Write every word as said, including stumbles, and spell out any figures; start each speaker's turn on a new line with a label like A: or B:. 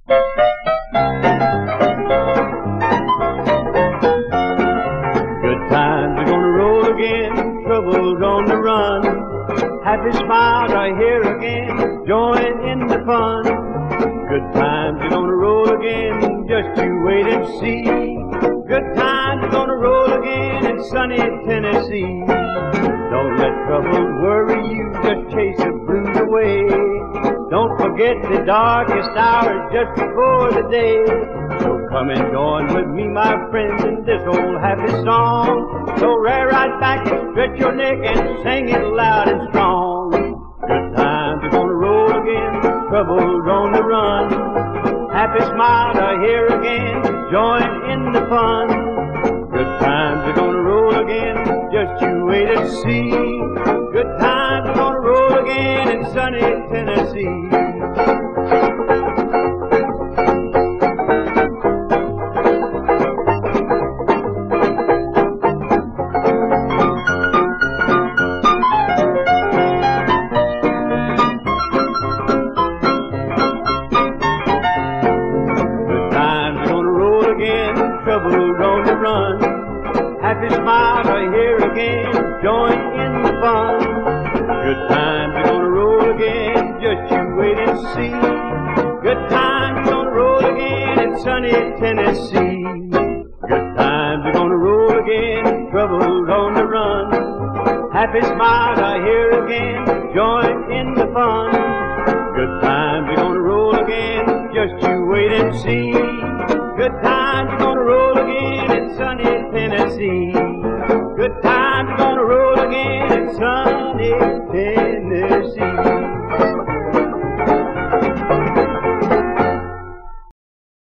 A: Good times are gonna roll again, trouble's on the run. Happy smiles are here again, join in the fun. Good times are gonna roll again, just you wait and see. Good times are gonna roll again in sunny Tennessee. Don't let trouble worry you, just chase the blues away. Don't forget the darkest hours just before the day. So come and join with me, my friends, in this old happy song. So rear right back and stretch your neck and sing it loud and strong. Good times are gonna roll again, trouble's on the run. Happy smiles are here again, join in the fun. Good times are gonna roll again, just you wait and see. Good times are gonna roll again in sunny Tennessee. Trouble's on the run. Happy smiles are here again, join in the fun. Good times are gonna roll again, just you wait and see. Good times are gonna roll again in sunny Tennessee. Good times are gonna roll again, trouble's on the run. Happy smiles are here again, join in the fun. Good times are gonna roll again, just you wait and see. Good times are gonna roll again in sunny Tennessee. Good times are gonna roll again in sunny Tennessee.